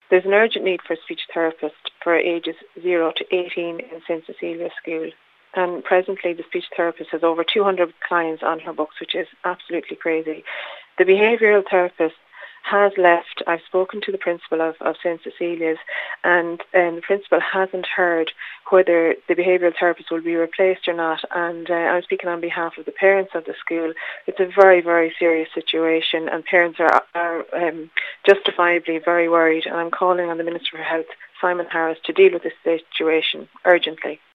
There's an urgent need for a speech therapist for ages 0 to 18 in St Cecilia School. And presently the speech therapist has over 200 clients on her books, which is absolutely crazy. The behavioural therapist has left. I've spoken to the principal of St Cecilia's, and the principal hasn't heard whether the behavioural therapist will be replaced or not. And I'm speaking on behalf of the parents of the school. It's a very, very serious situation, and parents are justifiably very worried. And I'm calling on the Minister for Health, Simon Harris, to deal with this situation urgently.